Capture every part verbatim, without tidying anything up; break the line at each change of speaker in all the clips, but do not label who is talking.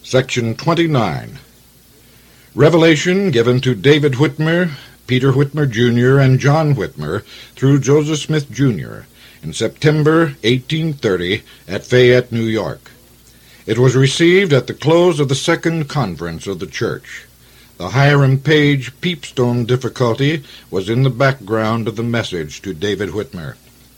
Section twenty-nine. Revelation given to David Whitmer, Peter Whitmer, Junior, and John Whitmer through Joseph Smith, Junior in September eighteen thirty at Fayette, New York. It was received at the close of the Second Conference of the Church. The Hiram Page peepstone difficulty was in the background of the message to David Whitmer.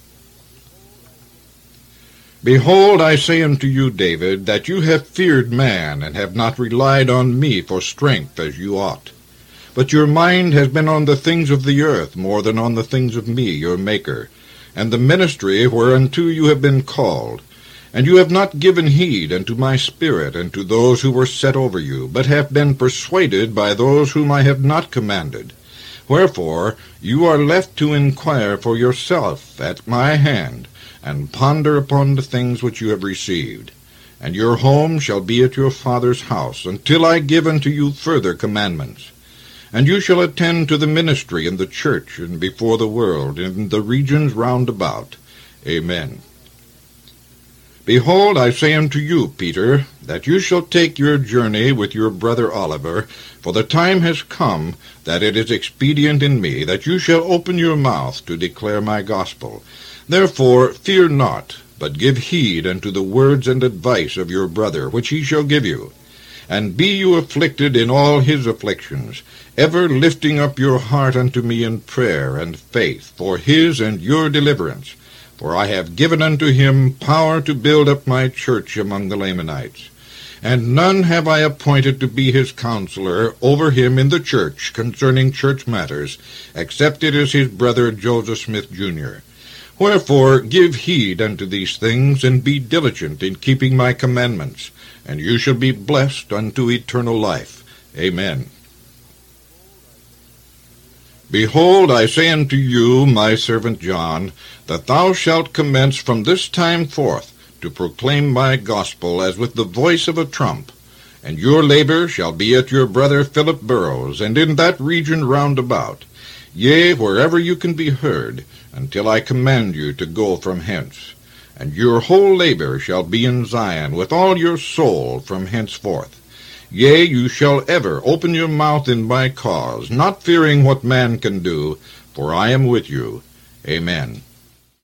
Behold, I say unto you, David, that you have feared man, and have not relied on me for strength as you ought. But your mind has been on the things of the earth more than on the things of me, your Maker, and the ministry whereunto you have been called. And you have not given heed unto my spirit, and to those who were set over you, but have been persuaded by those whom I have not commanded. Wherefore you are left to inquire for yourself at my hand, and ponder upon the things which you have received. And your home shall be at your father's house, until I give unto you further commandments. And you shall attend to the ministry in the church, and before the world, in the regions round about. Amen. Behold, I say unto you, Peter, that you shall take your journey with your brother Oliver, for the time has come that it is expedient in me that you shall open your mouth to declare my gospel. Therefore fear not, but give heed unto the words and advice of your brother, which he shall give you. And be you afflicted in all his afflictions, ever lifting up your heart unto me in prayer and faith, for his and your deliverance. For I have given unto him power to build up my church among the Lamanites. And none have I appointed to be his counselor over him in the church concerning church matters, except it is his brother Joseph Smith, Junior Wherefore give heed unto these things, and be diligent in keeping my commandments, and you shall be blessed unto eternal life. Amen. Behold, I say unto you, my servant John, that thou shalt commence from this time forth to proclaim my gospel as with the voice of a trump. And your labor shall be at your brother Philip Burrows, and in that region round about, yea, wherever you can be heard, until I command you to go from hence. And your whole labor shall be in Zion, with all your soul from henceforth. Yea, you shall ever open your mouth in my cause, not fearing what man can do, for I am with you. Amen.